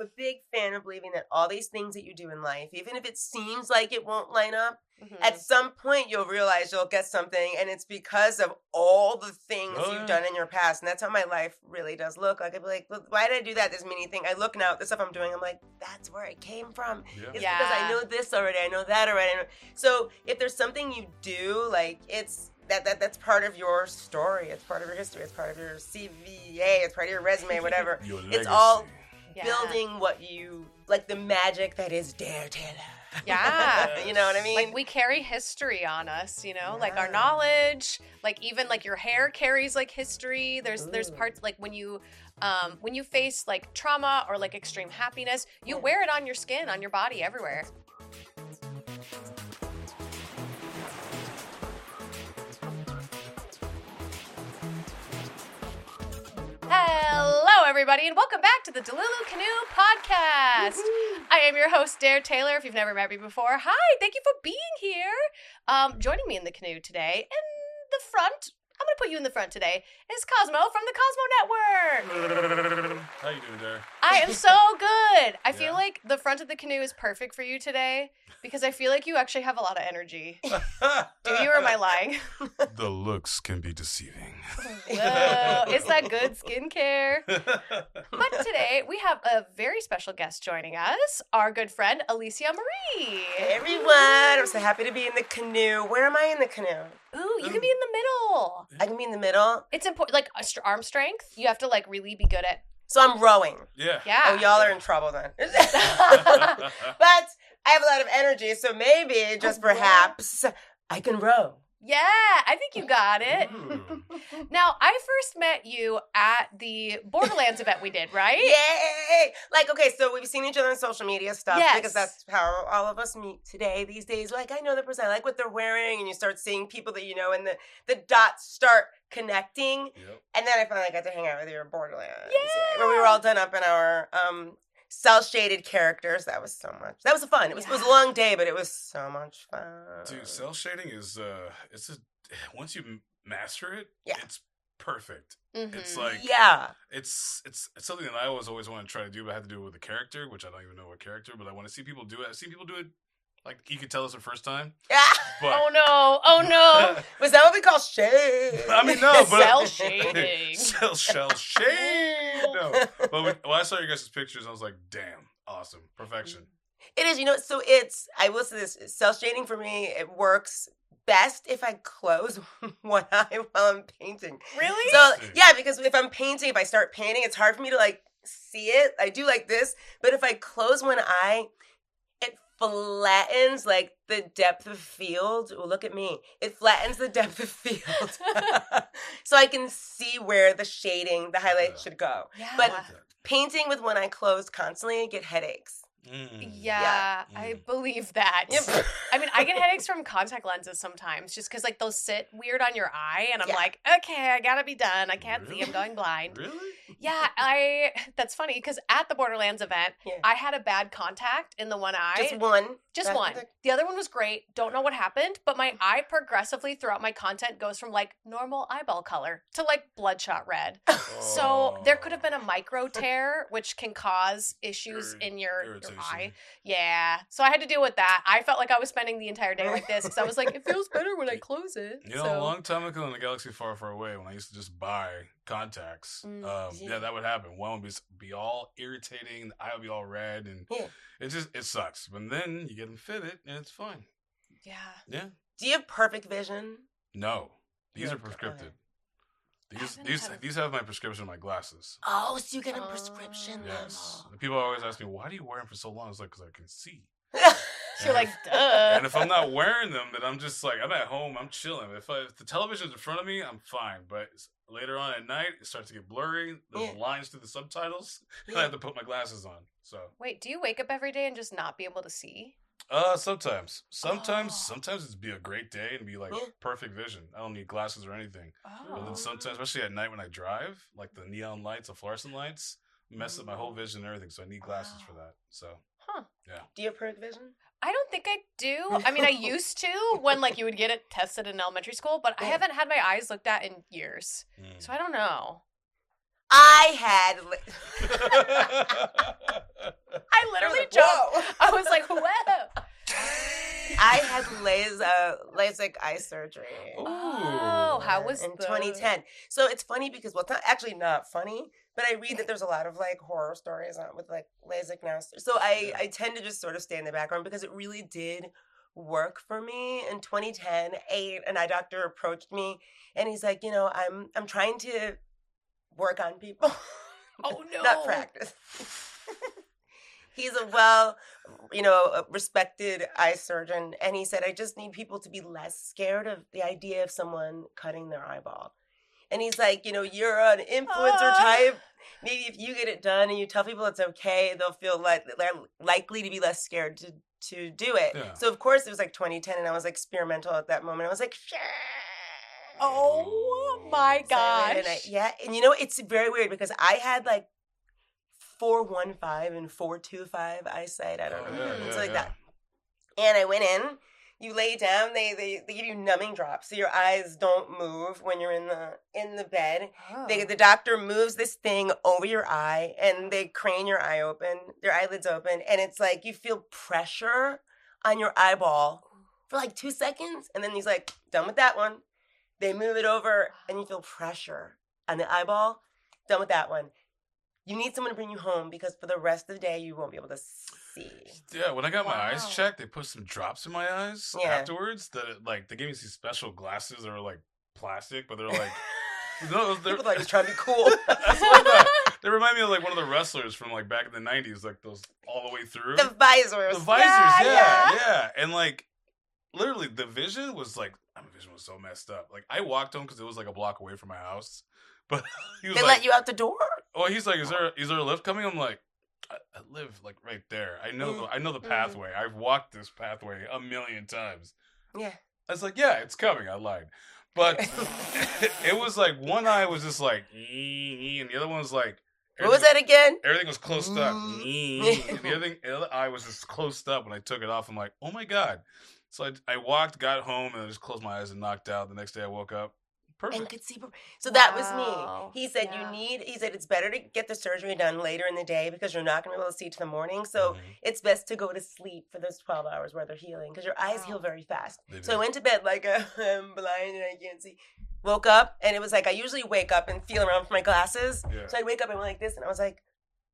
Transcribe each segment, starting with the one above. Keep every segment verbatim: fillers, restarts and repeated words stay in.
a big fan of believing that all these things that you do in life, even if it seems like it won't line up, mm-hmm. at some point you'll realize you'll get something, and it's because of all the things oh, you've yeah. done in your past. And that's how my life really does look. Like, I'd be like, why did I do that? This many thing. I look now at the stuff I'm doing, I'm like, that's where it came from. Yeah. It's yeah. because I know this already. I know that already. I know. So if there's something you do, like, it's, That, that that's part of your story. It's part of your history. It's part of your C V A. It's part of your resume, whatever. Your it's all yeah. building what you, like the magic that is Dare Taylor. Yeah. You know what I mean? Like we carry history on us, you know, yeah. like our knowledge, like even like your hair carries like history. There's Ooh. there's parts like when you um when you face like trauma or like extreme happiness, you yeah. wear it on your skin, on your body, everywhere. Hello, everybody, and welcome back to the Delulu Canoe Podcast. Woo-hoo. I am your host, Dare Taylor, if you've never met me before. Hi, thank you for being here. Um, joining me in the canoe today, in the front, I'm going to put you in the front today, is Cosmo from the Cosmo Network. How you doing, Dare? I am so good. I yeah. feel like the front of the canoe is perfect for you today, because I feel like you actually have a lot of energy. Do you, or am I lying? The looks can be deceiving. Whoa, is that good skincare? But today, we have a very special guest joining us, our good friend, Alicia Marie. Hey, everyone. I'm so happy to be in the canoe. Where am I in the canoe? Ooh, you can be in the middle. I can be in the middle? It's important, like arm strength. You have to, like, really be good at. So I'm rowing. Yeah. Yeah. Oh, y'all are in trouble then. But I have a lot of energy, so maybe, just perhaps, I can row. Yeah, I think you got it. Now, I first met you at the Borderlands event we did, right? Yay! Like, okay, so we've seen each other on social media stuff yes. because that's how all of us meet today these days. Like, I know the person, I like what they're wearing, and you start seeing people that you know, and the, the dots start connecting. Yep. And then I finally got to hang out with you at Borderlands. Yeah! Where we were all done up in our um, cel-shaded characters. That was so much. That was fun. It was, yeah. it was a long day, but it was so much fun. Dude, cel shading is uh, it's a once you master it, yeah. it's perfect. Mm-hmm. It's like yeah, it's it's it's something that I always always want to try to do, but I have to do it with a character, which I don't even know what character, but I want to see people do it. I've seen people do it. Like, you could tell us the first time. But, oh, no. Oh, no. Was that what we call shade? I mean, no. But Cell shading. Cell shell shade. No. But when, when I saw your guys' pictures, I was like, damn. Awesome. Perfection. It is. You know, so it's, I will say this, cell shading for me, it works best if I close one eye while I'm painting. Really? So, yeah, because if I'm painting, if I start painting, it's hard for me to, like, see it. I do like this. But if I close one eye, flattens like the depth of field. Oh, look at me. It flattens the depth of field. So I can see where the shading, the highlight yeah. should go. Yeah. But painting with one eye closed constantly, I get headaches. Mm. Yeah, yeah, I believe that. Yep. I mean, I get headaches from contact lenses sometimes just because, like, they'll sit weird on your eye, and I'm yeah. like, okay, I gotta be done. I can't really? see. I'm going blind. Really? Yeah, I. That's funny because at the Borderlands event, yeah. I had a bad contact in the one eye. Just one? Just That's one. The... the other one was great. Don't know what happened, but my eye progressively throughout my content goes from, like, normal eyeball color to, like, bloodshot red. Oh. So there could have been a micro tear, which can cause issues Ir- in your, your eye. Yeah. So I had to deal with that. I felt like I was spending the entire day like this because I was like, it feels better when I close it. You know, so. a long time ago in a galaxy far, far away, when I used to just buy contacts, mm, um, yeah. yeah, that would happen. One would be, be all irritating, the eye would be all red, and yeah. it just, it sucks. But then you get them fitted, and it's fine. Yeah. Yeah. Do you have perfect vision? No. These yeah, are prescripted. These these a... these have my prescription in my glasses. Oh, so you get a prescription uh, Yes. Level. People always ask me, why do you wear them for so long? It's like, because I can see. You're like, duh. And if I'm not wearing them, then I'm just like, I'm at home, I'm chilling. If, I, if the television's in front of me, I'm fine. But later on at night, it starts to get blurry. There's yeah. lines through the subtitles. Yeah. I have to put my glasses on. So. Wait, do you wake up every day and just not be able to see? Uh, sometimes. Sometimes, oh. sometimes it's be a great day and be like yeah. perfect vision. I don't need glasses or anything. Oh. But then sometimes, especially at night when I drive, like the neon lights, the fluorescent lights, mess up my whole vision and everything. So I need glasses wow. for that. So, huh? Yeah. Do you have perfect vision? I don't think I do. I mean, I used to when like you would get it tested in elementary school, but yeah. I haven't had my eyes looked at in years. Mm. So I don't know. I had. I literally jumped. I was like, whoa. I had laser, LASIK eye surgery. Ooh. Oh, how was in the... twenty ten? So it's funny because, well, it's not actually not funny, but I read that there's a lot of like horror stories on with like LASIK now. So I, yeah. I tend to just sort of stay in the background because it really did work for me. In twenty ten, a, an eye doctor approached me and he's like, you know, I'm I'm trying to work on people. Oh no. Not practice. He's a well, you know, a respected eye surgeon. And he said, I just need people to be less scared of the idea of someone cutting their eyeball. And he's like, you know, you're an influencer uh. type. Maybe if you get it done and you tell people it's okay, they'll feel like they're likely to be less scared to, to do it. Yeah. So, of course, it was like twenty ten and I was like experimental at that moment. I was like, sure. Oh, my gosh. And I, yeah. And, you know, it's very weird because I had like four one five and four two five eyesight. I don't know. Oh, yeah, it's yeah, like yeah. that. And I went in. You lay down. They, they they give you numbing drops, so your eyes don't move when you're in the in the bed. Oh. They, the doctor moves this thing over your eye, and they crane your eye open, their eyelids open, and it's like you feel pressure on your eyeball for like two seconds, and then he's like, done with that one. They move it over, and you feel pressure on the eyeball. Done with that one. You need someone to bring you home because for the rest of the day, you won't be able to see. Yeah, when I got wow. my eyes checked, they put some drops in my eyes yeah. afterwards. That like they gave me these special glasses that were like plastic, but they're like no, they're people thought he was trying to be cool. They remind me of like one of the wrestlers from like back in the nineties, like those all the way through. The visors. The visors, yeah, yeah, yeah. And like literally, the vision was like my vision was so messed up. Like I walked home because it was like a block away from my house. But he was they like, let you out the door? Well, he's like, is there is there a lift coming? I'm like, I, I live like right there. I know the I know the pathway. Mm. I've walked this pathway a million times. Yeah. I was like, yeah, it's coming. I lied. But it was like one eye was just like, and the other one was like, what was that again? Everything was closed up. the, other thing, the other eye was just closed up. When I took it off, I'm like, oh my God. So I, I walked, got home, and I just closed my eyes and knocked out. The next day I woke up. Perfect. And could see. So wow. that was me. He said yeah. you need. He said it's better to get the surgery done later in the day because you're not going to be able to see to the morning. So mm-hmm. it's best to go to sleep for those twelve hours where they're healing because your eyes wow. heal very fast. They so do. I went to bed like uh, I'm blind and I can't see. Woke up and it was like I usually wake up and feel around for my glasses. Yeah. So I wake up and went like this and I was like,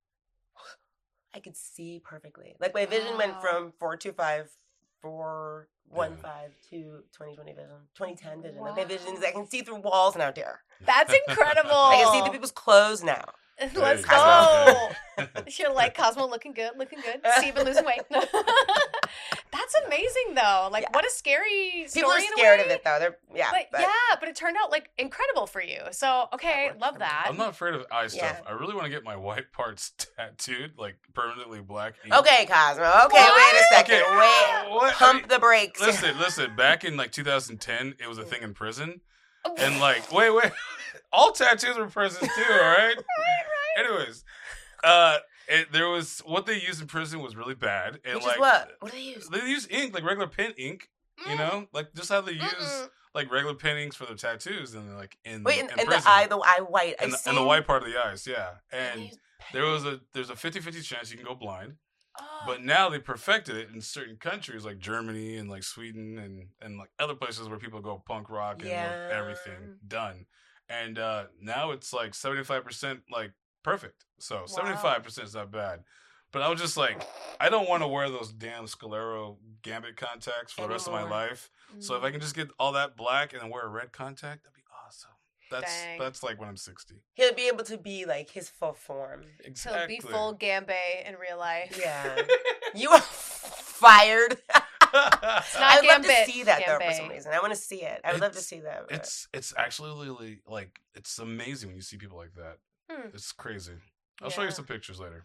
I could see perfectly. Like my vision wow. went from four two five four. One yeah. five to twenty twenty vision, twenty ten vision. Wow. Okay, vision is I can see through walls now, dear. That's incredible. I can see through people's clothes now. Let's go. You're like Cosmo, looking good, looking good. Steven losing weight. That's amazing, though. Like, yeah. what a scary story. People are scared of it, though. They're yeah, but, but. yeah, but it turned out like incredible for you. So okay, love that. I'm not afraid of eye stuff. Yeah. I really want to get my white parts tattooed, like permanently black. Ink. Okay, Cosmo. Okay, what? wait a second. Okay. Wait, what? Pump I mean, the brakes. Listen, listen. Back in like two thousand ten, it was a thing in prison, and like, wait, wait. All tattoos were prisons too. All right. right, right. Anyways, uh. It, there was what they used in prison was really bad. And Which like, is what? What do they use? They use ink, like regular pen ink. You know, like just how they use Mm-mm. like regular pen inks for their tattoos, and like in wait, in, in, in in prison. the eye, the eye white, and the, the white part of the eyes, yeah. And there was a there's a fifty-fifty chance you can go blind, oh. but now they perfected it in certain countries like Germany and like Sweden and and like other places where people go punk rock and yeah. like, everything done, and uh, now it's like seventy-five percent like perfect. So seventy-five percent is not bad. But I was just like, I don't want to wear those damn Scalero Gambit contacts for the rest of my life. Mm. So if I can just get all that black and then wear a red contact, that'd be awesome. That's Dang. that's like when I'm sixty. He'll be able to be like his full form. Exactly. He'll be full Gambit in real life. Yeah. You are fired. It's not I'd Gambit, love to see that Gambit. though for some reason. I want to see it. I would it's, love to see that. But. It's it's actually really like it's amazing when you see people like that. Hmm. It's crazy. I'll yeah. show you some pictures later.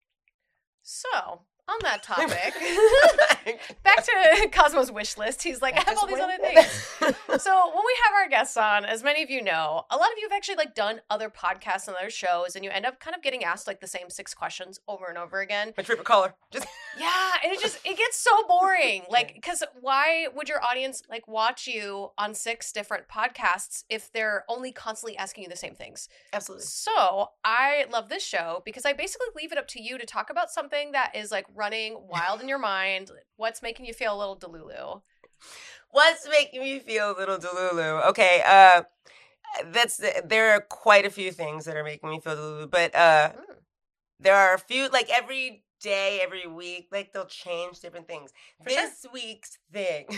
So, on that topic, back to Cosmo's wish list. He's like, I have all these other things. So, when we have our guests on, as many of you know, a lot of you have actually like done other podcasts and other shows, and you end up kind of getting asked like the same six questions over and over again. My favorite caller. Just Yeah, and it just, it gets so boring. Like, because why would your audience, like, watch you on six different podcasts if they're only constantly asking you the same things? Absolutely. So I love this show because I basically leave it up to you to talk about something that is, like, running wild in your mind. What's making you feel a little delulu? What's making me feel a little delulu? Okay, uh, that's, there are quite a few things that are making me feel delulu, but uh, mm. there are a few, like, every day, every week, like, they'll change different things. For this sure. week's thing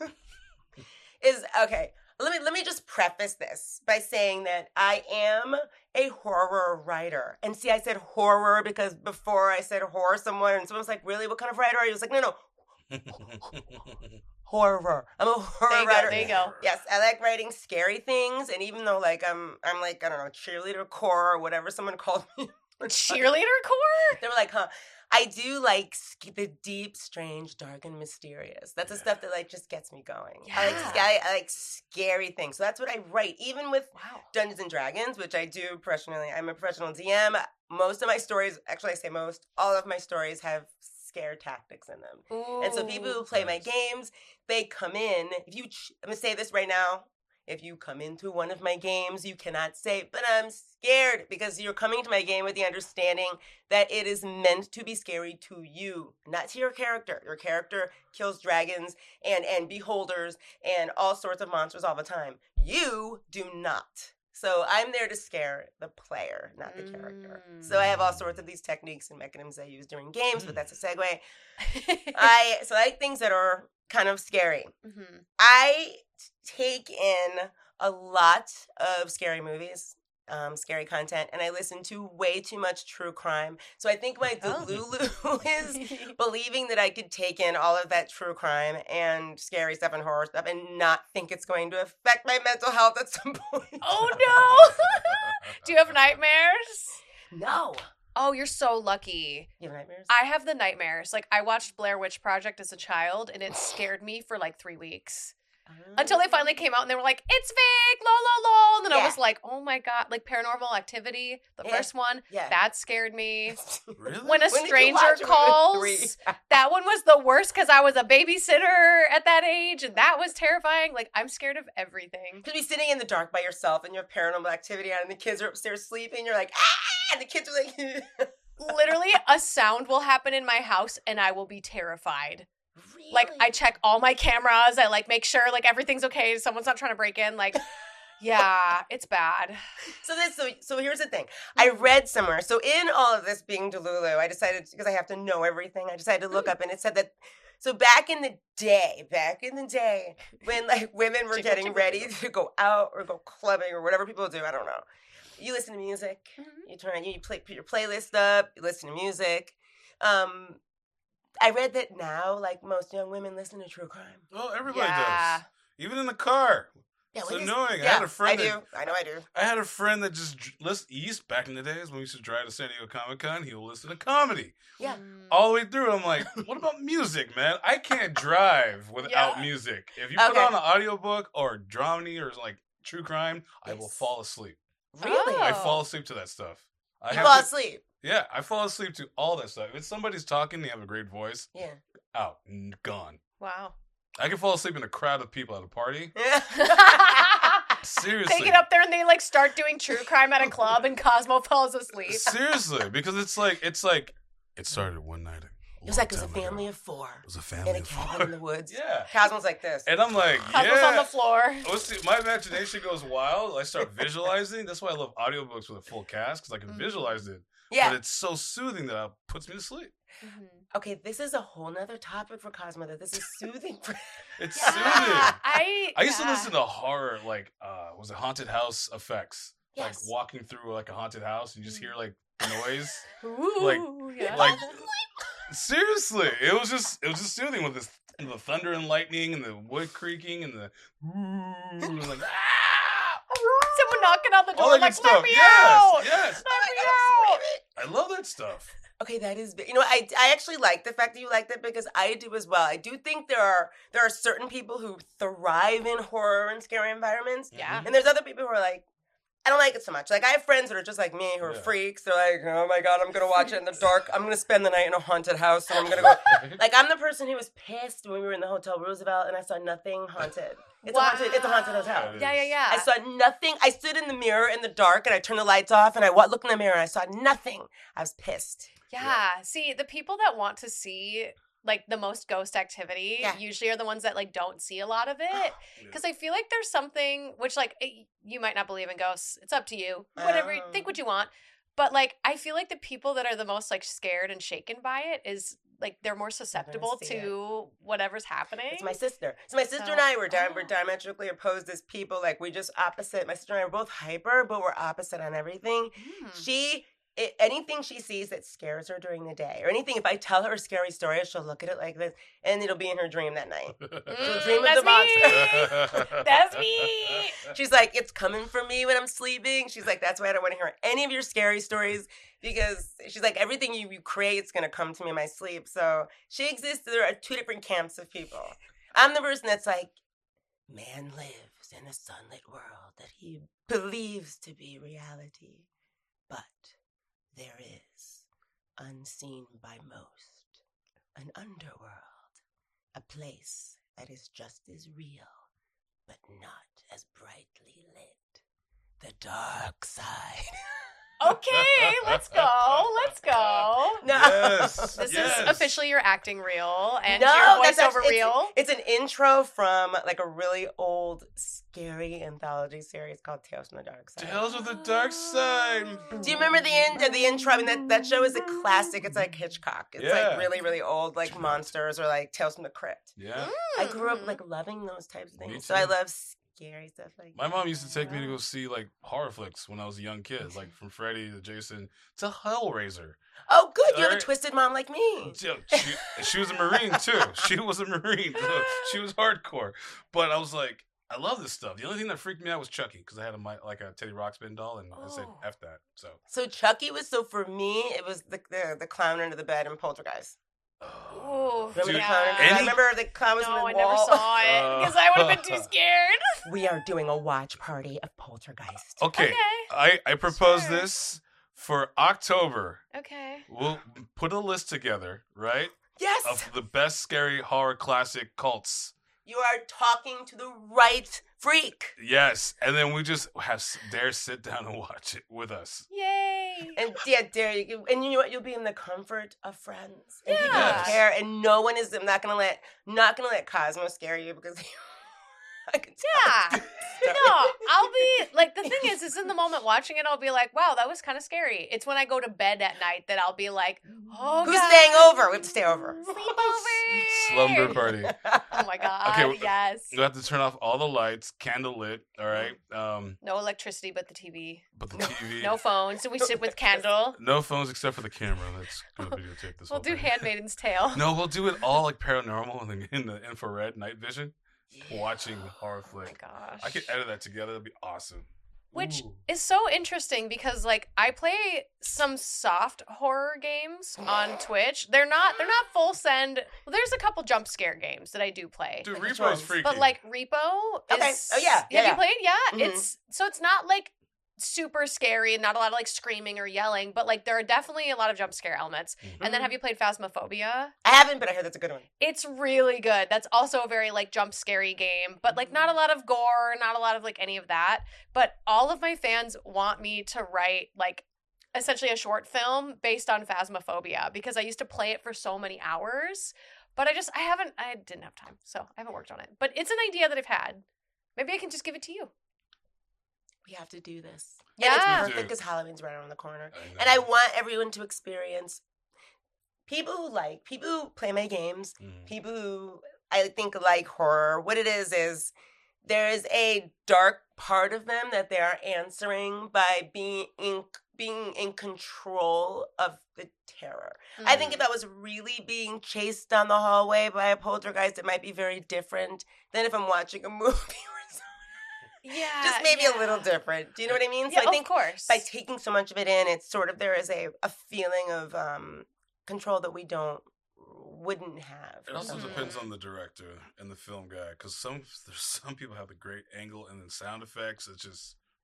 is, okay, let me let me just preface this by saying that I am a horror writer. And see, I said horror because before I said horror, someone, and someone was like, really, what kind of writer are you? I was like, no, no. Horror. I'm a horror there you writer. Go, there you go. Yes, I like writing scary things, and even though like I'm, I'm like I don't know, cheerleader core or whatever someone called me. Cheerleader core? They were like, huh? I do like the deep, strange, dark, and mysterious. That's the yeah. stuff that like just gets me going. Yeah. I like I, I like scary things, so that's what I write. Even with wow. Dungeons and Dragons, which I do professionally. I'm a professional D M. Most of my stories, actually, I say most, all of my stories have scare tactics in them. Ooh. And so people who play my games, they come in. If you, ch- I'm gonna say this right now. If you come into one of my games, you cannot say, but I'm scared, because you're coming to my game with the understanding that it is meant to be scary to you, not to your character. Your character kills dragons and, and beholders and all sorts of monsters all the time. You do not. So I'm there to scare the player, not the mm. character. So I have all sorts of these techniques and mechanisms I use during games, mm. but that's a segue. I so I like things that are kind of scary. Mm-hmm. I take in a lot of scary movies, um, scary content, and I listen to way too much true crime. So I think my delulu oh. is believing that I could take in all of that true crime and scary stuff and horror stuff and not think it's going to affect my mental health at some point. Oh, no! Do you have nightmares? No. Oh, you're so lucky. You have nightmares? I have the nightmares. Like, I watched Blair Witch Project as a child, and it scared me for like three weeks. Until they finally came out and they were like, it's fake, lol, lol, lol. And then yeah. I was like, oh my God, like Paranormal Activity, the yeah. first one, yeah. that scared me. Really? When a when Stranger Calls, that one was the worst because I was a babysitter at that age and that was terrifying. Like, I'm scared of everything. To be sitting in the dark by yourself and you have Paranormal Activity on and the kids are upstairs sleeping, you're like, ah, and the kids are like, literally a sound will happen in my house and I will be terrified. Really? Like, I check all my cameras. I, like, make sure, like, everything's okay. Someone's not trying to break in. Like, yeah, it's bad. So this, so, so here's the thing. I read somewhere. So in all of this being Delulu, I decided, because I have to know everything, I decided to look up, and it said that, so back in the day, back in the day, when, like, women were getting chicka, ready chicka. to go out or go clubbing or whatever people do, I don't know. You listen to music. Mm-hmm. You turn on, you play, put your playlist up, you listen to music. Um... I read that now, like, most young women listen to true crime. Oh, everybody yeah. does. Even in the car. Yeah, it's is, annoying. Yeah, I had a friend I that, do. I know I do. I had a friend that just listened, East back in the days when we used to drive to San Diego Comic-Con, he would listen to comedy. Yeah. All the way through, I'm like, what about music, man? I can't drive without yeah. music. If you put okay. on an audiobook or dramedy or, like, true crime, yes. I will fall asleep. Really? Oh. I fall asleep to that stuff. I you have fall to, asleep? Yeah, I fall asleep to all that stuff. If somebody's talking, they have a great voice. Yeah. Out, gone. Wow. I can fall asleep in a crowd of people at a party. Seriously. They get up there and they like start doing true crime at a club and Cosmo falls asleep. Seriously, because it's like it's like it started one night. It was like it was a family ago. of four. It was a family in a of cabin four. in the woods. Yeah. Cosmo's like this. And I'm like, Cosmo's yeah. on the floor. Oh, see, my imagination goes wild. I start visualizing. That's why I love audiobooks with a full cast, because I can mm-hmm. visualize it. Yeah. But it's so soothing that it puts me to sleep. Mm-hmm. Okay, this is a whole nother topic for Cosmo, that this is soothing for It's yeah. soothing. I I used yeah. to listen to horror, like, uh, was it haunted house effects? Yes. Like walking through like a haunted house, and you just hear like noise. Ooh, like, yeah. like seriously, it was just it was just soothing with this the thunder and lightning and the wood creaking and the and like ah! Someone knocking on the door all that like, good let stuff. me Yes, out! yes. Let me out! I love that stuff. Okay, that is, you know, I, I actually like the fact that you like that, because I do as well. I do think there are there are certain people who thrive in horror and scary environments. Yeah. And there's other people who are like, I don't like it so much. Like, I have friends that are just like me who are yeah. freaks. They're like, oh my God, I'm going to watch it in the dark. I'm going to spend the night in a haunted house and I'm going to go. Like, I'm the person who was pissed when we were in the Hotel Roosevelt and I saw nothing haunted. It's wow. a haunted, it's a haunted hotel. Yeah, yeah, yeah. I saw nothing. I stood in the mirror in the dark and I turned the lights off and I looked in the mirror and I saw nothing. I was pissed. Yeah. yeah. See, the people that want to see like the most ghost activity yeah. usually are the ones that like don't see a lot of it. Because I feel like there's something which like it, you might not believe in ghosts. It's up to you. Whatever, um. think what you want. But like I feel like the people that are the most like scared and shaken by it is like they're more susceptible to it. Whatever's happening. It's my sister. So my sister so, and I were, di- oh. were diametrically opposed as people. Like we just opposite. My sister and I were both hyper, but we're opposite on everything. Mm. She. It, anything she sees that scares her during the day, or anything, if I tell her a scary story, she'll look at it like this, and it'll be in her dream that night. She'll dream mm, of the monster. That's me. She's like, it's coming for me when I'm sleeping. She's like, that's why I don't want to hear any of your scary stories, because she's like, everything you, you create is going to come to me in my sleep. So she exists. There are two different camps of people. I'm the person that's like, man lives in a sunlit world that he believes to be reality, but there is, unseen by most, an underworld, a place that is just as real, but not as brightly lit. The dark side. Okay, let's go. Let's go. No. Yes, this yes. is officially your acting reel and no, your that's voiceover actually, reel. It's, it's an intro from like a really old, scary anthology series called Tales from the Dark Side. Tales of the Dark Side. Do you remember the end of the intro? I mean, that, that show is a classic. It's like Hitchcock. It's yeah. like really, really old, like monsters or like Tales from the Crypt. Yeah. Mm. I grew up like loving those types of things. So I love scary stuff like My that. mom used to take me to go see like horror flicks when I was a young kid, like from Freddy to Jason to Hellraiser. Oh, good. You right? have a twisted mom like me. She, she was a Marine too. She was a Marine. So she was hardcore. But I was like, I love this stuff. The only thing that freaked me out was Chucky because I had a like a Teddy Ruxpin doll, and oh. I said F that. So so Chucky was so for me it was the the, the clown under the bed in Poltergeist. Oh, remember yeah. the clown? Any... I remember the clown was no, in the I wall. never saw it because I would have been too scared. We are doing a watch party of Poltergeist. Okay, okay. I I propose sure. this for October. Okay, we'll put a list together, right? Yes, of the best scary horror classic cults. You are talking to the right freak. Yes, and then we just have dare sit down and watch it with us. Yay! And yeah, dare you, and you know what? You'll be in the comfort of friends, and yeah. people yes. care, and no one is. I'm not gonna let, not gonna let Cosmo scare you because. I can yeah. No, I'll be like the thing is, is in the moment watching it, I'll be like, wow, that was kind of scary. It's when I go to bed at night that I'll be like, oh, who's God. staying over? We have to stay over. Sleepover. Slumber party. Oh my God. Okay, yes. You have to turn off all the lights, candle lit. All right. Um, no electricity, but the T V. But the T V. No phones. So we sit with candle. No phones except for the camera. That's gonna videotape this. We'll whole do thing. Handmaiden's Tale. No, we'll do it all like paranormal and in the infrared night vision. Yeah. Watching the horror flick. Oh my gosh. I could edit that together. That'd be awesome. Which Ooh. is so interesting because like I play some soft horror games on Twitch. They're not they're not full send. Well, there's a couple jump scare games that I do play. Dude, Repo's freaky. But like Repo is okay. Oh yeah. yeah Have yeah. you played? Yeah. Mm-hmm. It's so it's not like super scary and not a lot of like screaming or yelling, but like there are definitely a lot of jump scare elements. Mm-hmm. And then have you played Phasmophobia? I haven't, but I heard that's a good one. It's really good. That's also a very like jump scary game, but like not a lot of gore, not a lot of like any of that. But all of my fans want me to write like essentially a short film based on Phasmophobia because I used to play it for so many hours, but I just I haven't I didn't have time, so I haven't worked on it. But it's an idea that I've had. Maybe I can just give it to you. We have to do this. Yeah. And it's perfect because Halloween's right around the corner. I and I want everyone to experience people who like, people who play my games, mm. people who I think like horror. What it is is there is a dark part of them that they are answering by being in, being in control of the terror. Mm. I think if I was really being chased down the hallway by a poltergeist, it might be very different than if I'm watching a movie. Yeah, just maybe yeah. a little different. Do you know what I mean? So yeah, I think of course. by taking so much of it in, it's sort of there is a, a feeling of um, control that we don't wouldn't have. It also depends on the director and the film guy because some there's some people have the great angle and then sound effects. It's just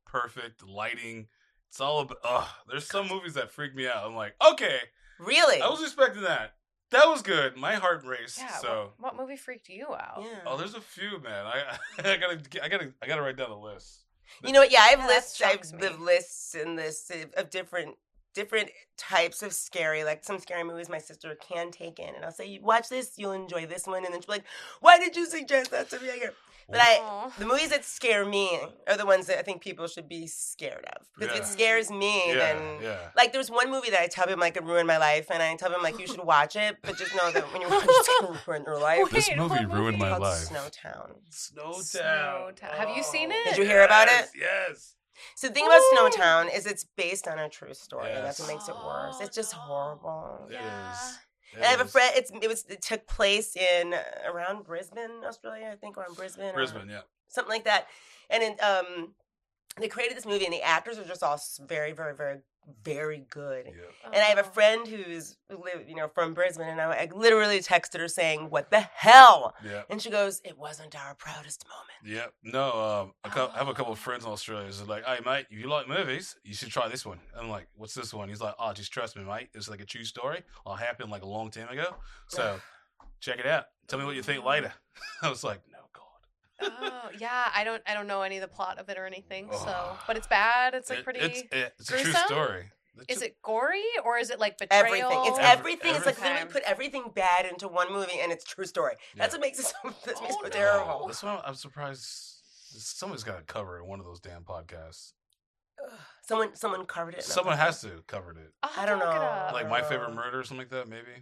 perfect lighting. It's all about. Ugh, there's some movies that freak me out. I'm like, okay, really? I was expecting that. That was good. My heart raced. Yeah. So, what, what movie freaked you out? Yeah. oh, there's a few, man. I, I gotta, I gotta, I gotta write down a list. You know what? Yeah, I have Yeah, lists. I that have shocks the lists and lists of, of different different types of scary. Like some scary movies my sister can take in, and I'll say, "Watch this, you'll enjoy this one," and then she'll be like, "Why did you suggest that to me?" I go, But I, Aw. the movies that scare me are the ones that I think people should be scared of. Because if Yeah. it scares me, Yeah, then yeah. like there's one movie that I tell people like it ruined my life, and I tell them like you should watch it, but just know that when you watch it, it's gonna ruin your life. This Wait, movie what ruined movie? my Called life. Snowtown. Snowtown. Snowtown. Have you seen it? Did you hear about Yes, it? Yes. So the thing about Ooh. Snowtown is it's based on a true story. and That's what Yes. makes it worse. It's just Oh, no. horrible. It Yeah. is. It And I have a is. friend. It's it was it took place in uh, around Brisbane, Australia, I think, or in Brisbane, or Brisbane, yeah. something like that. And in, um, they created this movie, and the actors are just all s- very, very, very, very good. Yeah. And I have a Oh. friend who's who live, you know, from Brisbane, and I, I literally texted her saying, "What the hell?" Yeah. And she goes, "It wasn't our proudest moment." Yep. No, um, I, cou- I have a couple of Oh. friends in Australia. They're like, "Hey, mate, if you like movies, you should try this one." I'm like, "What's this one?" He's like, "Oh, just trust me, mate. It's like a true story. It happened like a long time ago. So check it out. Tell me what you think later." I was like, "No, God." Oh yeah, I don't I don't know any of the plot of it or anything. So, Oh. but it's bad. It's like It- pretty. It's, it- it's a true gruesome? story. It's Is ju- it gory or is it like betrayal? Everything. It's Every- everything. It's like literally everything. put everything bad into one movie, and it's true story. That's Yeah. what makes it so. That makes Oh, it no. terrible. That's why I'm surprised. Somebody's got to cover it in one of those damn podcasts. Ugh. Someone, someone covered it. in a Someone podcast. has to cover it. I'll have I to don't look it know. up. Like don't My know. Favorite Murder or something like that, maybe.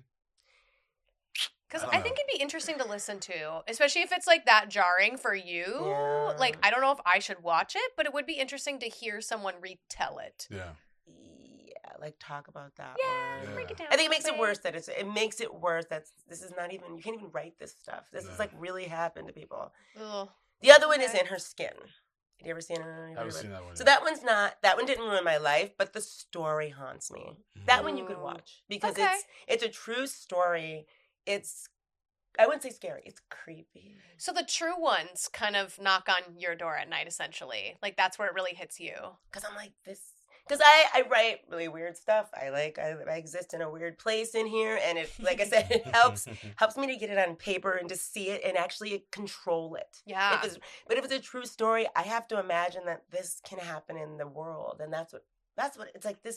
Because I I, don't think know. it'd be interesting to listen to, especially if it's like that jarring for you. Yeah. Like, I don't know if I should watch it, but it would be interesting to hear someone retell it. Yeah. Yeah, like talk about that. Yeah, one. Yeah. break it down. I think it makes a it bit. worse that it's. It makes it worse that this is not even. You can't even write this stuff. This No. is like really happened to people. Ugh. The other one is Okay. In Her Skin. Have you ever seen it? I haven't seen that one. So yet. that one's not. That one didn't ruin my life, but the story haunts me. That one you could Ooh. watch because Okay. it's it's a true story. It's. I wouldn't say scary. It's creepy. So the true ones kind of knock on your door at night, essentially. Like that's where it really hits you. Because I'm like this. Because I, I write really weird stuff. I like I, I exist in a weird place in here, and it like I said, it helps helps me to get it on paper and to see it and actually control it. Yeah. If it's, but if it's a true story, I have to imagine that this can happen in the world, and that's what that's what it's like. This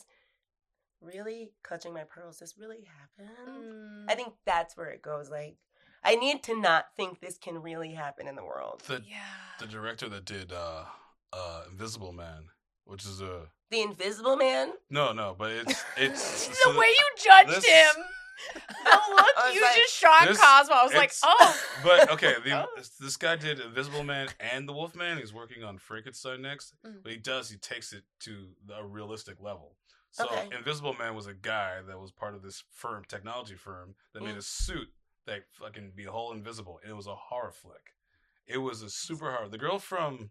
really clutching my pearls. This really happened. Mm. I think that's where it goes. Like I need to not think this can really happen in the world. the Yeah. the director that did uh uh Invisible Man, which is a The Invisible Man. no no, but it's it's the so way you judged this- him. The look I was you like, just shocked this- Cosmo. I was like, it's- oh. But okay, the, Oh. this guy did Invisible Man and The Wolfman. He's working on Frankenstein next. Mm. What he does, he takes it to a realistic level. So Okay. Invisible Man was a guy that was part of this firm, technology firm, that made Mm. a suit that fucking be whole invisible. And it was a horror flick. It was a super horror. The girl from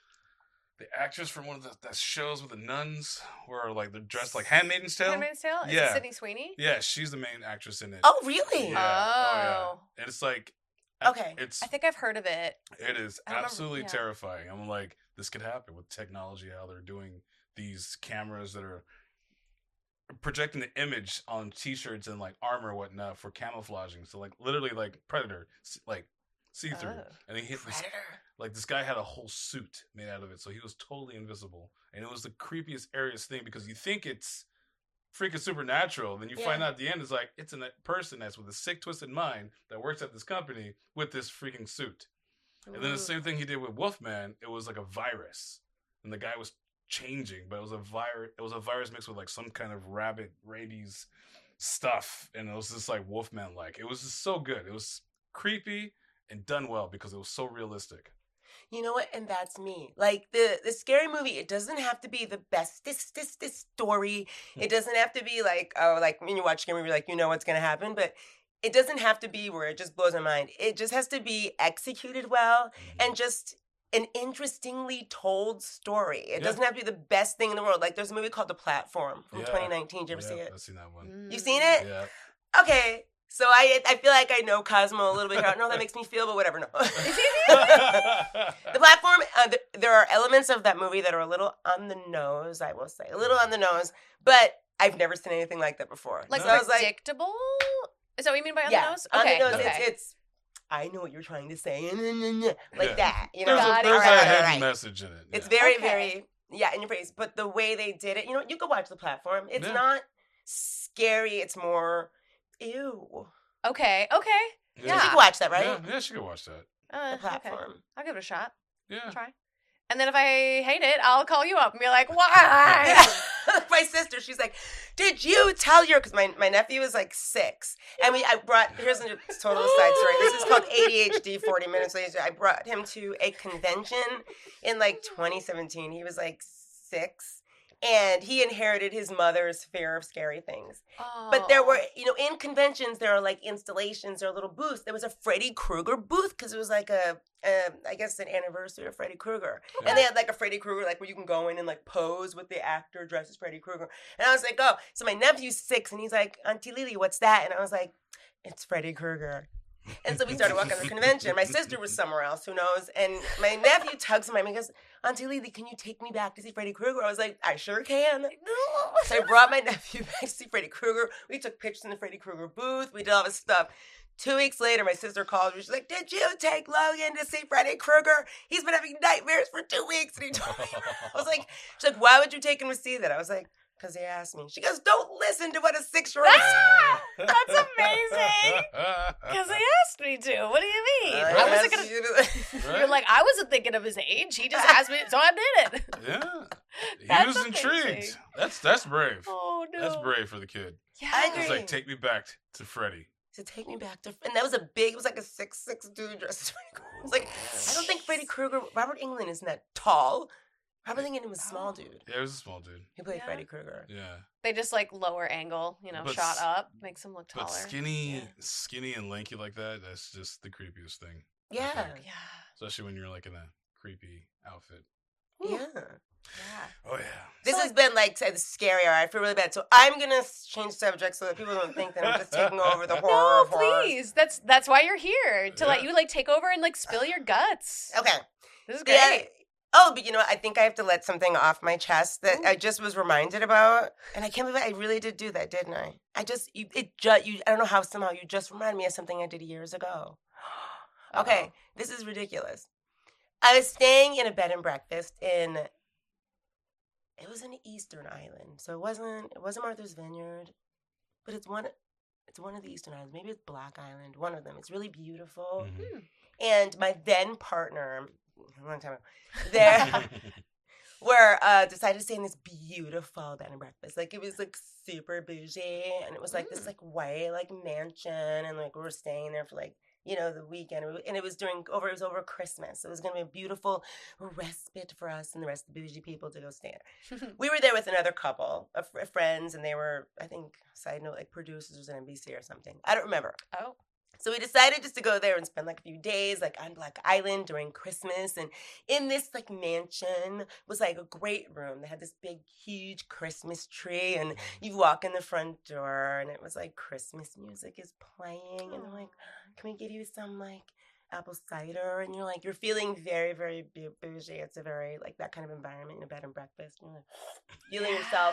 the actress from one of the that shows with the nuns, where like they're dressed like Handmaid's Tale. Handmaid's Tale? Is Yeah. it Sydney Sweeney? Yeah, she's the main actress in it. Oh, really? Yeah. Oh, yeah. Oh. And it's like, Okay. it's I think I've heard of it. it is I don't remember- absolutely yeah. terrifying. I'm like, this could happen with technology. How they're doing these cameras that are projecting the image on T-shirts and like armor and whatnot for camouflaging. So like literally like Predator, s- like see through. Oh. And he hit this, Predator. like this guy had a whole suit made out of it, so he was totally invisible. And it was the creepiest, airiest thing because you think it's freaking supernatural, then you find Yeah. out at the end it's like it's a person that's with a sick, twisted mind that works at this company with this freaking suit. And then the Ooh. same thing he did with Wolfman, it was like a virus, and the guy was changing, but it was a virus. It was a virus mixed with like some kind of rabbit rabies stuff, and it was just like Wolfman like. It was just so good. It was creepy and done well because it was so realistic. You know what? And that's me. Like the the scary movie, it doesn't have to be the best this this this story. It doesn't have to be like oh like when you watch a scary movie, like you know what's gonna happen, but it doesn't have to be where it just blows my mind. It just has to be executed well and just an interestingly told story. It Yeah. doesn't have to be the best thing in the world. Like there's a movie called The Platform from Yeah. twenty nineteen. Did you ever Yeah, see it? I've seen that one. Mm. You've seen it? Yeah. Okay. So I I feel like I know Cosmo a little bit. I don't know how that makes me feel, but whatever. No. The platform, uh, th- there are elements of that movie that are a little on the nose, I will say. A little on the nose, but I've never seen anything like that before. Like so I was predictable? Like, Is that what you mean by on yeah, the nose? Okay. On the nose, okay. it's, it's, I know what you're trying to say. Like yeah. that. You know? There's a, there's right, a right, hidden right. message in it. Yeah. It's very, okay. very, yeah, in your face. But the way they did it, you know, you can watch the platform. It's yeah. not scary. It's more, ew. Okay, okay. Yeah. Yeah. She can watch that, right? Yeah, yeah, she can watch that. Uh, The platform. Okay. I'll give it a shot. Yeah. I'll try. And then if I hate it, I'll call you up and be like, why? My sister, she's like, did you tell your, because my, my nephew is like six. And we, I brought, here's a total side story. This is called A D H D forty minutes later. I brought him to a convention in like twenty seventeen. He was like six. And he inherited his mother's fear of scary things. Oh. But there were, you know, in conventions, there are like installations or little booths. There was a Freddy Krueger booth because it was like a, a, I guess, an anniversary of Freddy Krueger. Okay. And they had like a Freddy Krueger, like where you can go in and like pose with the actor dressed as Freddy Krueger. And I was like, oh, so my nephew's six and he's like, Auntie Lily, what's that? And I was like, it's Freddy Krueger. And so we started walking the convention. My sister was somewhere else, who knows? And my nephew tugs my arm and goes, Auntie Lily, can you take me back to see Freddy Krueger? I was like, I sure can. So I brought my nephew back to see Freddy Krueger. We took pictures in the Freddy Krueger booth. We did all this stuff. Two weeks later, my sister called me. She's like, did you take Logan to see Freddy Krueger? He's been having nightmares for two weeks. And he told me. I was like, she's like, why would you take him to see that? I was like, because he asked me. She goes, don't listen to what a six-year-old ah, that's amazing. Because he asked me to. What do you mean? Uh, I wasn't gonna. You to... You're like, I wasn't thinking of his age. He just asked me, so I did it. Yeah, he That's was amazing. intrigued. That's that's brave. Oh no, That's brave for the kid. Yeah, I It's agree. like, take me back to Freddy. To take me back to, and that was a big, it was like a six six dude dressed as Freddy Krueger. I was like, I don't think Freddy Krueger, Robert Englund isn't that tall. Robert Englund was a small dude. Yeah, he was a small dude. He played Yeah. Freddy Krueger. Yeah. They just like lower angle, you know, But shot s- up, makes him look taller. But skinny, Yeah. skinny and lanky like that, that's just the creepiest thing. Yeah. Yeah, Especially when you're like in a creepy outfit. Yeah. yeah. Oh, yeah. This So- has been like the scarier. I feel really bad. So I'm gonna change subjects so that people don't think that I'm just taking over the horror No, of horror. please. That's that's why you're here to let Yeah. you like take over and like spill your guts. Okay. This is great. Yeah. Oh, but you know, I think I have to let something off my chest that Ooh. I just was reminded about, and I can't believe I really did do that, didn't I? I just you it just you I don't know how somehow you just reminded me of something I did years ago. Okay, Uh-oh. this is ridiculous. I was staying in a bed and breakfast in. It was in Eastern Island, so it wasn't it wasn't Martha's Vineyard, but it's one it's one of the Eastern Islands. Maybe it's Black Island. One of them. It's really beautiful. Mhm. And my then partner, a long time ago, there, were uh, decided to stay in this beautiful bed and breakfast. Like it was like super bougie, and it was like this like white like mansion, and like we were staying there for like you know the weekend, and it was during over it was over Christmas. So it was gonna be a beautiful respite for us and the rest of the bougie people to go stay there. We were there with another couple of fr- friends, and they were I think side note like producers at N B C or something. I don't remember. Oh. So we decided just to go there and spend like a few days like on Black Island during Christmas. And in this like mansion was like a great room. They had this big, huge Christmas tree. And you walk in the front door and it was like Christmas music is playing. And they're like, can we give you some like apple cider? And you're like, you're feeling very, very bu- bougie. It's a very like that kind of environment in a bed and breakfast. You're like, feeling yourself.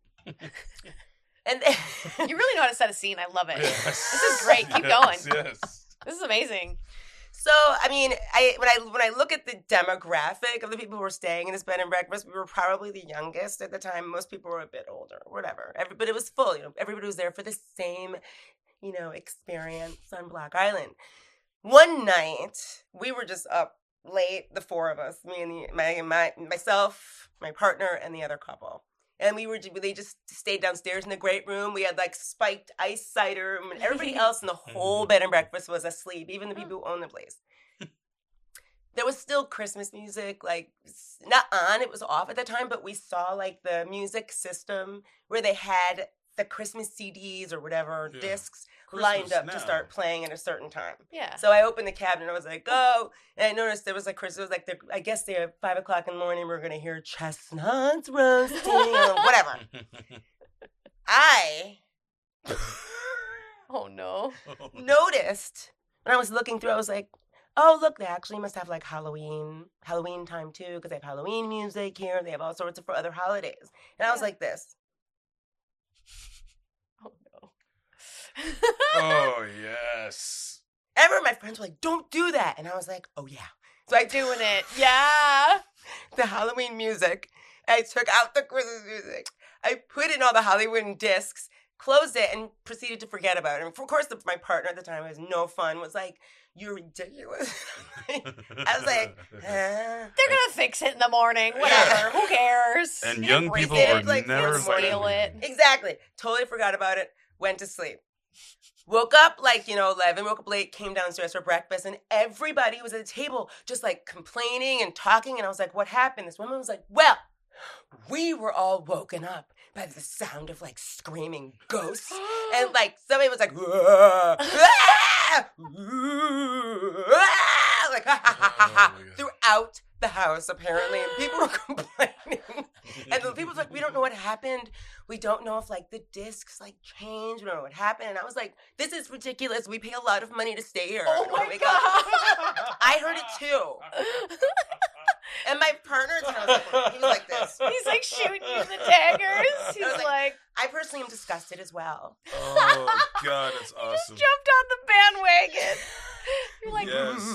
And then, You really know how to set a scene. I love it. Yes. This is great. Keep going. Yes, yes. This is amazing. So, I mean, I when I when I look at the demographic of the people who were staying in this bed and breakfast, we were probably the youngest at the time. Most people were a bit older, whatever. Everybody was full, you know. Everybody was there for the same, you know, experience on Black Island. One night, we were just up late, the four of us, me and the, my, my myself, my partner, and the other couple. And we were, they just stayed downstairs in the great room. We had like spiked ice cider, and everybody else in the whole bed and breakfast was asleep, even the people who owned the place. There was still Christmas music, like not on, it was off at the time, but we saw like the music system where they had the Christmas C Ds or whatever Yeah. discs Christmas lined up now. to start playing at a certain time. Yeah. So I opened the cabinet and I was like, oh, and I noticed there was like Chris, it was like, the, I guess they at five o'clock in the morning, we we're going to hear chestnuts roasting or whatever. I Oh, no. noticed when I was looking through, I was like, oh, look, they actually must have like Halloween, Halloween time too, because they have Halloween music here. They have all sorts of for other holidays. And I was Yeah. like this. Oh, no. Oh, yes. Ever, my friends were like, don't do that. And I was like, oh, yeah. So I Doing it. Yeah. the Halloween music. I took out the Christmas music. I put in all the Halloween discs, closed it, and proceeded to forget about it. And of course, the, my partner at the time, who was no fun, was like, you're ridiculous. I was like, huh? They're going to fix it in the morning. Whatever. Yeah. Who cares? And You young embrace people it. were like, never it's like- Steal it. Exactly. Totally forgot about it. Went to sleep. Woke up like, you know, eleven, woke up late, came downstairs for breakfast, and everybody was at the table just like complaining and talking. And I was like, what happened? This woman was like, well, we were all woken up by the sound of like screaming ghosts. And like somebody was like, "Whoa, ah, ooh, ah," like ha, ha, ha, ha, ha, Oh, yeah. throughout the house apparently, and people were complaining. And the people were like, we don't know what happened. We don't know if like the discs like changed. We don't know what happened. And I was like, this is ridiculous. We pay a lot of money to stay here. Oh And my we got- God. I heard it too. And my partner, and I was like, he was like this. He's like shooting you the daggers. He's I was like, like, I personally am disgusted as well. Oh, God, that's just awesome. jumped on the bandwagon. You're like,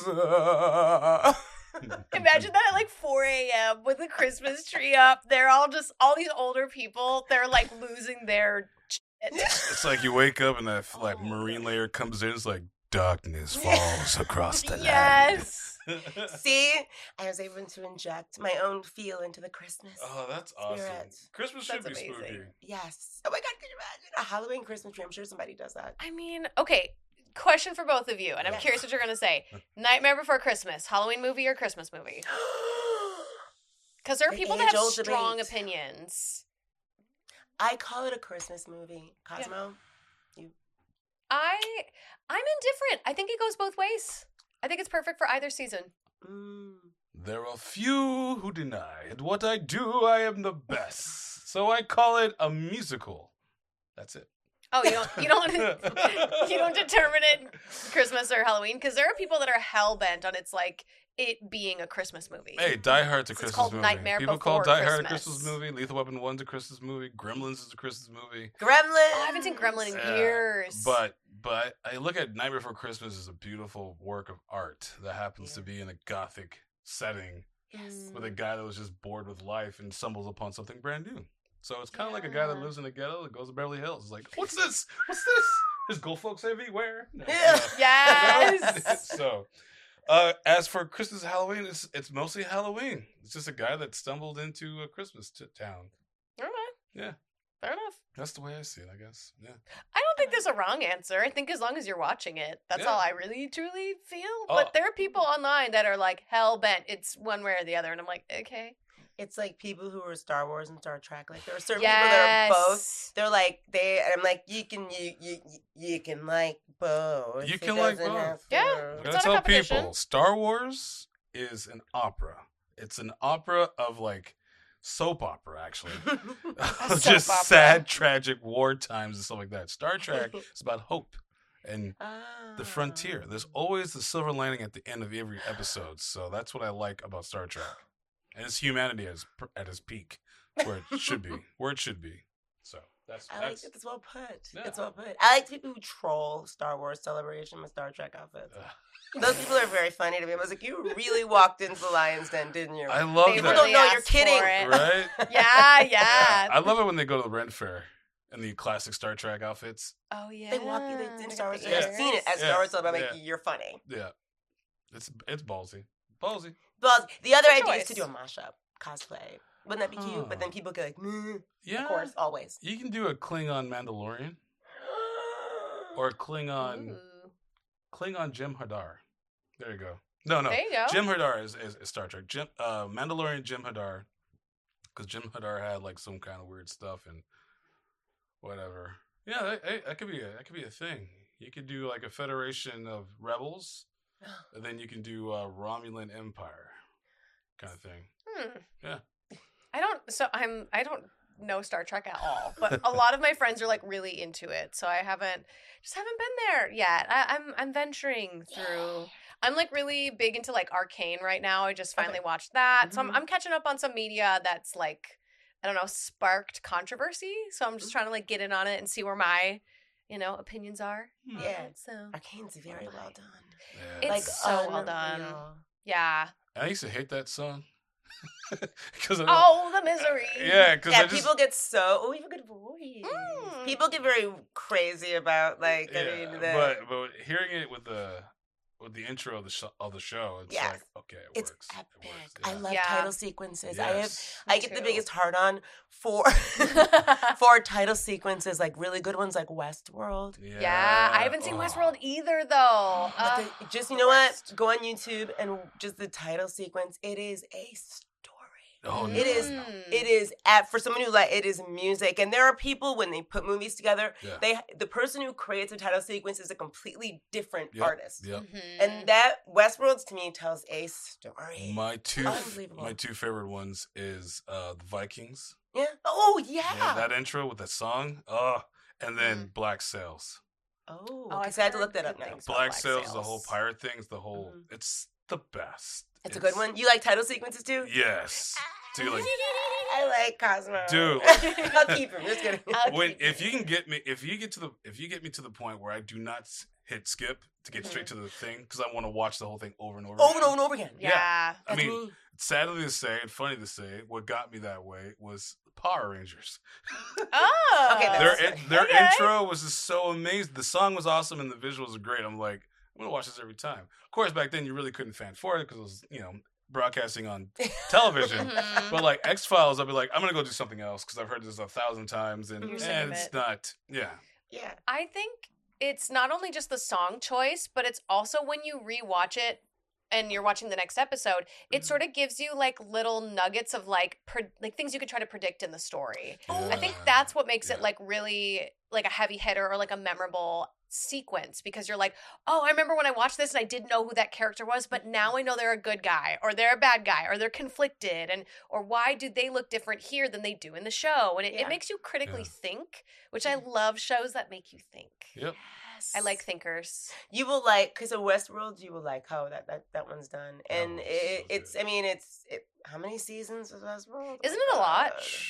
Yes. imagine that at like four a.m. with the Christmas tree up. They're all just, all these older people, they're like losing their shit. It's like you wake up and that like marine layer comes in. It's like darkness falls across the land. Yes. See, I was able to inject my own feel into the Christmas. Oh, that's awesome. Spirit. Christmas should That's be amazing. spooky. Yes. Oh my God, could you imagine a Halloween Christmas tree? I'm sure somebody does that. I mean, okay, question for both of you, and I'm Yes. curious what you're going to say. Nightmare Before Christmas, Halloween movie or Christmas movie? Because there are The people that have age-old strong debate. opinions. I call it a Christmas movie. Cosmo? I I'm indifferent. I think it goes both ways. I think it's perfect for either season. Mm. There are few who deny it. What I do, I am the best. So I call it a musical. That's it. Oh, you don't you don't you don't determine it Christmas or Halloween because there are people that are hell bent on it's like it being a Christmas movie. Hey, Die Hard's a It's Christmas called movie. Nightmare People call Before Die Hard a Christmas. Christmas movie. Lethal Weapon one's a Christmas movie. Gremlins is a Christmas movie. Gremlins. Oh, I haven't seen Gremlin in Yeah, years. But but I look at Nightmare Before Christmas as a beautiful work of art that happens to Yeah. be in a gothic setting Yes. with a guy that was just bored with life and stumbles upon something brand new. So it's kind of like a guy that Yeah. lives in a ghetto that goes to Beverly Hills. It's like, what's this? What's this? There's gold folks everywhere. No, Yeah. no. Yes. So, uh, as for Christmas, Halloween, it's it's mostly Halloween. It's just a guy that stumbled into a Christmas t- town. Okay. Yeah. Fair enough. That's the way I see it, I guess. Yeah. I don't think there's a wrong answer. I think as long as you're watching it, that's Yeah. all I really truly feel. Oh. But there are people online that are like hell bent. It's one way or the other, and I'm like, okay. It's like people who are Star Wars and Star Trek. Like there are certain people that are both. Yes. They're like they. And I'm like you can you you you can like both. You It can like doesn't both. have to- Yeah. I'm It's gonna not a tell competition. people, Star Wars is an opera. It's an opera of like soap opera, actually. A Just soap opera. sad, tragic war times and stuff like that. Star Trek is about hope and the frontier. Ah. There's always the silver lining at the end of every episode. So that's what I like about Star Trek. And it's humanity at its, at its peak, where it should be, where it should be. So that's I like that's. it. It's well put. Yeah. It's well put. I like people who troll Star Wars Celebration with Star Trek outfits. uh, Those people are very funny to me. I was like, you really walked into the lion's den, didn't you? I love They People that. don't know you're asked kidding. for it. Right? Yeah, yeah. I love it when they go to the Ren Fair in the classic Star Trek outfits. Oh yeah. They walk you in Star Wars. Yeah. I've seen it as Yeah. Star Wars, so I'm like, Yeah. you're funny. Yeah, it's it's ballsy, ballsy. But the other Good idea is to choice. do a mashup cosplay. Wouldn't that be cute? But then people go like, meh. Yeah, Of course, always. you can do a Klingon Mandalorian or a Klingon Ooh. Klingon Jim Hadar. There you go. No, no, There you go. Jim Hadar is, is, is Star Trek. Jim uh, Mandalorian Jim Hadar, because Jim Hadar had like some kind of weird stuff and whatever. Yeah, that, hey, that could be a, that could be a thing. You could do like a Federation of Rebels, and then you can do a Romulan Empire kind of thing. Hmm. Yeah. I don't. So I'm. I don't know Star Trek at all, but a lot of my friends are like really into it, so I haven't just haven't been there yet. I, I'm I'm venturing through. I'm like really big into like Arcane right now. I just finally okay. watched that, mm-hmm. so I'm I'm catching up on some media that's like I don't know sparked controversy. So I'm just trying to like get in on it and see where my you know opinions are. Yeah, it, so Arcane's very well done. Yeah. It's like, so well done. Yeah. I used to hate that song. Cause oh, the misery. Yeah, because yeah, just... people get so. Oh, you have a good voice. Mm. People get very crazy about like. Yeah, I mean, the... but but hearing it with the with the intro of the sh- of the show, it's yes. like okay, it it's works. Epic. It works. Yeah. I love yeah. title sequences. Yes. I have. Me I get too. the biggest hard on for for title sequences, like really good ones, like Westworld. Yeah, yeah I haven't seen oh. Westworld either, though. But Uh, the, just you know what? Go on YouTube and just the title sequence. It is a story. Oh, it is. It is at for someone who like it is music, and there are people when they put movies together. Yeah. They the person who creates a title sequence is a completely different yep. artist. Yep. Mm-hmm. And that Westworld to me tells a story. My two, Unbelievable. my two favorite ones is uh, the Vikings. Yeah. Oh yeah. yeah. That intro with that song. Oh, and then mm. Black Sails. Oh, oh I had to look that up now. Black, Black Sails, Sails, the whole pirate things, the whole. Mm-hmm. It's the best. It's, it's a good one. You like title sequences too? Yes. Do you like? I like Cosmo. Dude, I'll keep him. Just kidding. When if you can get me, if you get to the, if you get me to the point where I do not hit skip to get mm-hmm. straight to the thing because I want to watch the whole thing over and over, over again. and over and over again. Yeah, yeah. I That's mean, me. sadly to say and funny to say, what got me that way was Power Rangers. Oh, okay. Their right. their okay. intro was just so amazing. The song was awesome and the visuals were great. I'm like, I'm gonna watch this every time. Of course, back then you really couldn't fan for it because it was, you know, broadcasting on television. But like X Files, I'll be like, I'm gonna go do something else because I've heard this a thousand times and, and it's it. not. Yeah. Yeah. I think it's not only just the song choice, but it's also when you rewatch it and you're watching the next episode, it mm-hmm. sort of gives you like little nuggets of like pre- like things you could try to predict in the story. Yeah. I think that's what makes yeah. it like really like a heavy hitter or like a memorable sequence because you're like, oh, I remember when I watched this and I didn't know who that character was, but now I know they're a good guy or they're a bad guy or they're conflicted and or why do they look different here than they do in the show? And it, yeah. it makes you critically yeah. think, which I love shows that make you think. Yep. I like thinkers. You will like because of Westworld. You will like how that that, that one's done, and it, so it's. I mean, it's. It, how many seasons is Westworld? Isn't it a lot?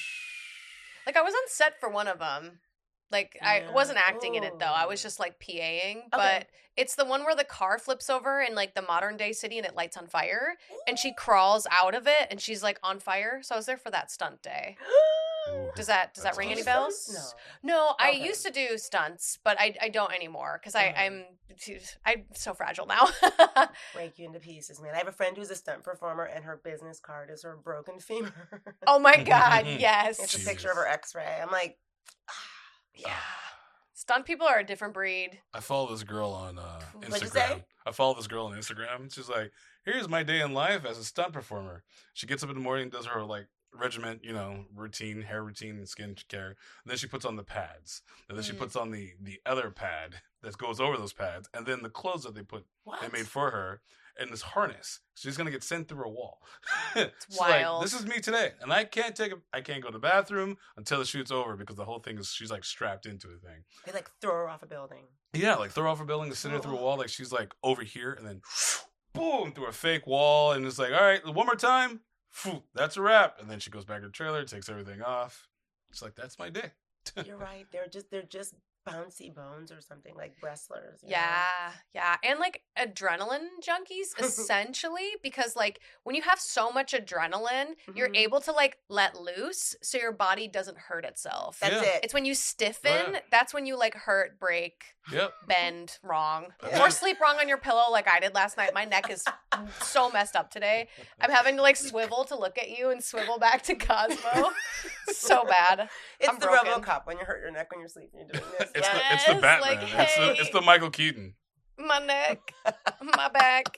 Like I was on set for one of them. Like yeah. I wasn't acting Ooh. in it though. I was just like PAing. But okay. it's the one where the car flips over in like the modern day city and it lights on fire, and she crawls out of it and she's like on fire. So I was there for that stunt day. Does that does that ring awesome. any bells? No. No, I okay. used to do stunts, but I I don't anymore because I I'm I'm so fragile now. Break you into pieces, man. I have a friend who's a stunt performer, and her business card is her broken femur. Oh my god, yes. It's Jesus. a picture of her X-ray. I'm like, ah, yeah. Stunt people are a different breed. I follow this girl on uh, What'd you say? Instagram. I follow this girl on Instagram. She's like, "Here's my day in life as a stunt performer." She gets up in the morning, does her like regiment, you know, routine, hair routine, and skin care. And then she puts on the pads. And then mm. she puts on the the other pad that goes over those pads. And then the clothes that they put what? they made for her and this harness. She's gonna get sent through a wall. It's she's wild. Like, this is me today, and I can't take a, I can't go to the bathroom until the shoot's over because the whole thing is she's like strapped into the thing. They like throw her off a building. Yeah, like throw her off a building, send her through a wall. Like she's like over here, and then boom through a fake wall, and it's like, all right, one more time. That's a wrap. And then she goes back to the trailer, takes everything off. It's like, that's my day. You're right. They're just they're just bouncy bones or something, like wrestlers. Yeah, know? yeah. And like adrenaline junkies, essentially, because like when you have so much adrenaline, mm-hmm. you're able to like let loose so your body doesn't hurt itself. That's yeah. it. It's when you stiffen, oh, yeah. that's when you like hurt, break, yep. bend wrong. Yeah. Or sleep wrong on your pillow like I did last night. My neck is so messed up today. I'm having to like swivel to look at you and swivel back to Cosmo. So bad. It's I'm the broken. RoboCop when you hurt your neck when you're sleeping. You're doing this. It's, Yes, the, it's the Batman. like, it's, the, hey. it's the Michael Keaton. My neck, my back.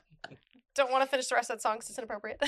Don't want to finish the rest of that song because it's inappropriate.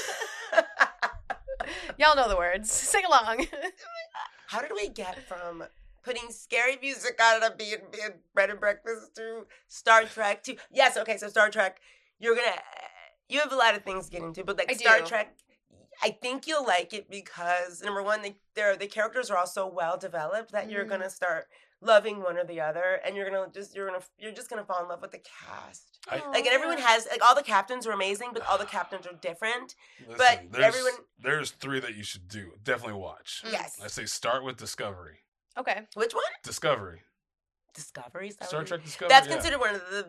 Y'all know the words. Sing along. How did we get from putting scary music on at a being bread and breakfast to Star Trek to yes, okay, so Star Trek, you're gonna you have a lot of things to get into, but like I Star do. Trek, I think you'll like it because number one, they, they're, the characters are all so well developed that mm. you're gonna start loving one or the other, and you're gonna just you're gonna you're just gonna fall in love with the cast. I, like, and everyone has like all the captains are amazing, but all the captains are different. Listen, but there's, everyone, there's three that you should do. Definitely watch. Yes, I say start with Discovery. Okay, which one? Discovery. Discovery. Star Trek Discovery. That's yeah. considered one of the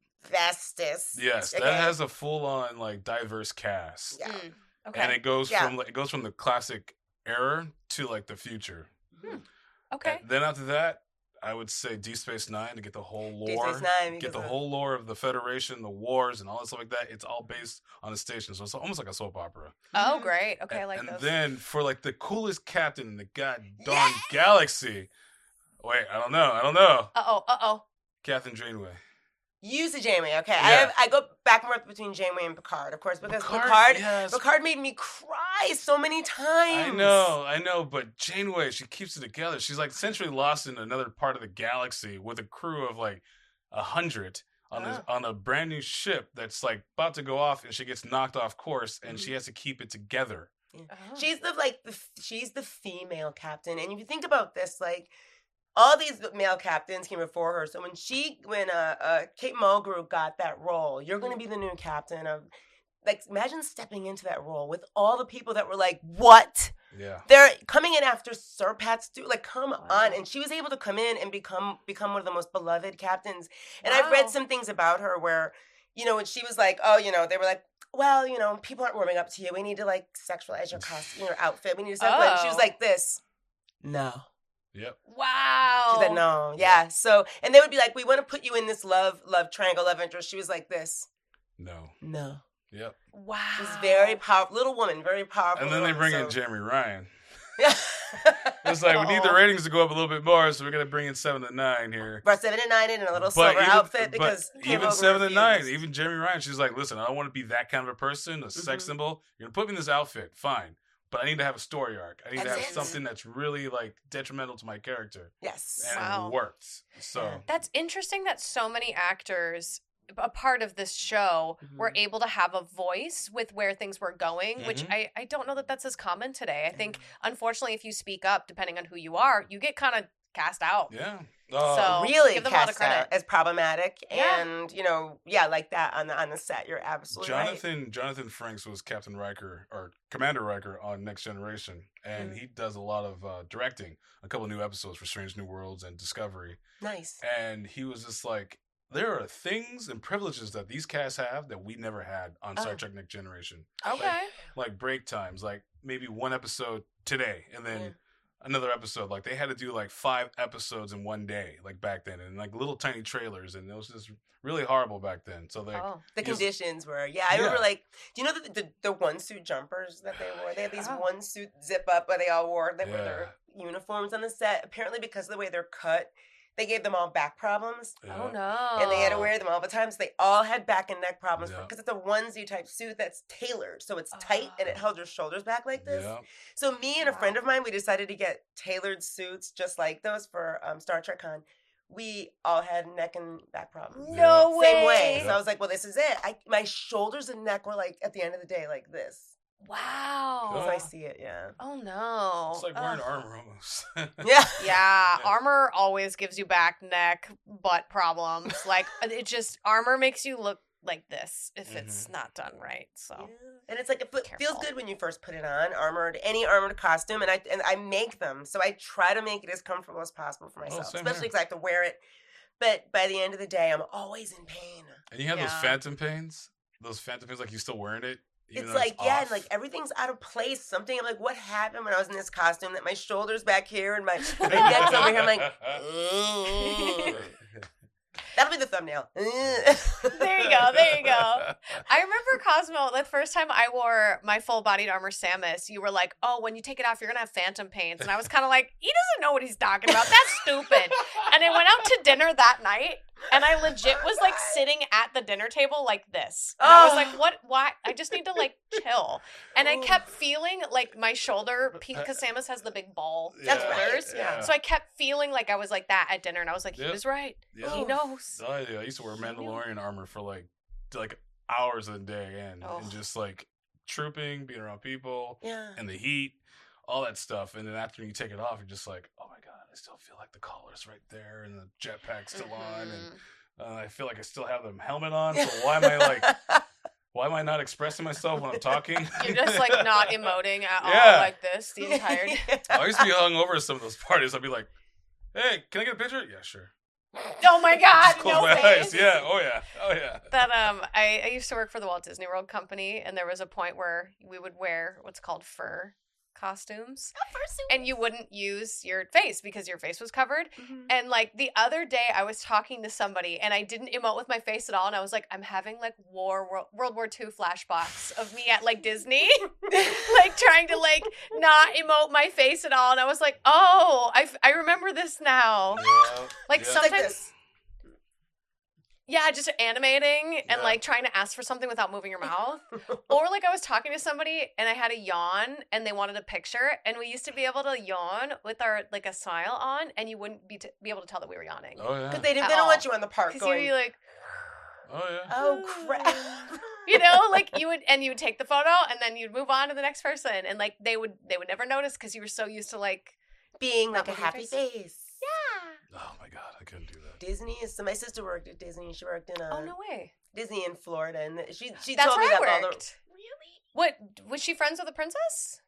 bestest. Yes, okay. That has a full on like diverse cast. Yeah. Mm. Okay. And it goes yeah. from like, it goes from the classic era to like the future. Hmm. Okay. And then after that, I would say Deep Space Nine to get the whole lore. Deep Space Nine, get the of... whole lore of the Federation, the wars, and all that stuff like that. It's all based on the station, so it's almost like a soap opera. Oh, great. Okay, and, I like and those. And then for like the coolest captain in the god darn yeah! galaxy. Wait, I don't know. I don't know. Uh oh. Uh oh. Captain Janeway. You say Janeway, okay. Yeah. I have, I go back and forth between Janeway and Picard, of course, because Picard, Picard, yes. Picard made me cry so many times. I know, I know, but Janeway, she keeps it together. She's like essentially lost in another part of the galaxy with a crew of like a hundred on oh. a, on a brand new ship that's like about to go off, and she gets knocked off course, and mm-hmm. she has to keep it together. Yeah. Oh. She's the like the she's the female captain, and if you think about this, like. All these male captains came before her. So when she, when uh, uh, Kate Mulgrew got that role, you're going to be the new captain of, like, imagine stepping into that role with all the people that were like, what? Yeah. They're coming in after Sir Pat Stewart. Like, come wow. on. And she was able to come in and become become one of the most beloved captains. And wow. I've read some things about her where, you know, when she was like, oh, you know, they were like, well, you know, people aren't warming up to you. We need to, like, sexualize your costume, your outfit. We need to sexualize. Oh. She was like this. No. Yep. Wow. She said no. Yeah. So, and they would be like, we want to put you in this love, love triangle, love interest. She was like this. No. No. Yep. Wow. She's very powerful, little woman, very powerful. And then they woman, bring so. in Jeremy Ryan. Yeah. It's like, we need the ratings to go up a little bit more, so we're going to bring in seven to nine here. Brought seven to nine in a little silver even, outfit because even seven to nine, even Jeremy Ryan, she's like, listen, I don't want to be that kind of a person, a sex mm-hmm. symbol. You're going to put me in this outfit, fine. But I need to have a story arc. I need that's to have it. something that's really like detrimental to my character. Yes. And wow. it worked. So that's interesting that so many actors, a part of this show, mm-hmm. were able to have a voice with where things were going, mm-hmm. which I, I don't know that that's as common today. I mm-hmm. think, unfortunately, if you speak up, depending on who you are, you get kind of cast out. Yeah. Uh, so really give them a lot of cast credit. out as problematic yeah. and, you know, yeah, like that on the on the set. You're absolutely Jonathan, right. Jonathan Frakes was Captain Riker, or Commander Riker on Next Generation, and mm-hmm. he does a lot of uh, directing, a couple of new episodes for Strange New Worlds and Discovery. Nice. And he was just like, there are things and privileges that these casts have that we never had on oh. Star Trek Next Generation. Okay. Like, like break times, like maybe one episode today, and then... Yeah. Another episode, like they had to do like five episodes in one day, like back then, and like little tiny trailers, and it was just really horrible back then. So like oh, the conditions just, were, yeah. I yeah. remember like, do you know the, the the one suit jumpers that they wore? They had these oh. one suit zip up, but they all wore that yeah. were their uniforms on the set. Apparently, because of the way they're cut, they gave them all back problems. Yeah. Oh no! And they had to wear them all the time, so they all had back and neck problems yeah. because it's a onesie type suit that's tailored, so it's tight oh. and it held your shoulders back like this. Yeah. So me and a wow. friend of mine, we decided to get tailored suits just like those for um, Star Trek Con. We all had neck and back problems. No yeah. way! Same way. Yeah. So I was like, well, this is it. I, my shoulders and neck were like at the end of the day like this. Wow. As I see it, yeah. Oh no. It's like wearing Ugh. armor almost. yeah. yeah. Yeah. Armor always gives you back, neck, butt problems. Like it just armor makes you look like this if mm-hmm. it's not done right. So yeah. And it's like it Careful. feels good when you first put it on, armored, any armored costume, and I and I make them. So I try to make it as comfortable as possible for myself, oh, especially because I have to wear it. But by the end of the day, I'm always in pain. And you have yeah. those phantom pains? Those phantom pains, like you still wearing it? It's like, it's yeah, and like everything's out of place. Something, I'm like, what happened when I was in this costume that my shoulders back here and my, my neck's over here? I'm like, that'll be the thumbnail. There you go, there you go. I remember, Cosmo, the first time I wore my full-bodied armor Samus, you were like, oh, when you take it off, you're going to have phantom pains. And I was kind of like, he doesn't know what he's talking about. That's stupid. And I went out to dinner that night, and I legit was like sitting at the dinner table like this. And oh. I was like, what, why? I just need to like chill. And I kept feeling like my shoulder, because Samus has the big ball yeah. shoulders. Yeah. So I kept feeling like I was like that at dinner. And I was like, he yep. was right. Yep. He knows. Oh, yeah. I used to wear Mandalorian armor for like like hours a day and, oh. and just like trooping, being around people, yeah, and the heat, all that stuff. And then after you take it off, you're just like, oh my God, I still feel like the collar's right there and the jetpack's still mm-hmm. on. And uh, I feel like I still have the helmet on. So why am I like, why am I not expressing myself when I'm talking? You're just like not emoting at yeah. all like this the entire day. I used to be hungover at some of those parties. I'd be like, hey, can I get a picture? Yeah, sure. Oh my God! Just close no my face. eyes. Yeah. Oh yeah. Oh yeah. That um, I, I used to work for the Walt Disney World Company, and there was a point where we would wear what's called fur costumes, oh, fursuits. And you wouldn't use your face because your face was covered. Mm-hmm. And like the other day, I was talking to somebody, and I didn't emote with my face at all, and I was like, I'm having like war World, World War Two flashbacks of me at like Disney, like trying to like not emote my face at all, and I was like, oh, I I remember this now. Yeah, like yeah. sometimes. Like Yeah, just animating and yeah. like trying to ask for something without moving your mouth. Or like I was talking to somebody and I had a yawn and they wanted a picture, and we used to be able to yawn with our like a smile on, and you wouldn't be t- be able to tell that we were yawning. Oh yeah. Because they didn't. They don't want you on the park Because going. you'd be like, oh yeah. Oh crap. you know, like you would, and you would take the photo and then you'd move on to the next person, and like they would they would never notice because you were so used to like being like a moving happy face. face. Yeah. Oh my God, I couldn't do that. Disney is. So my sister worked at Disney. She worked in a Oh no way. Disney in Florida, and she she That's told me where that I all the. worked. Really? What, was she friends with the princess?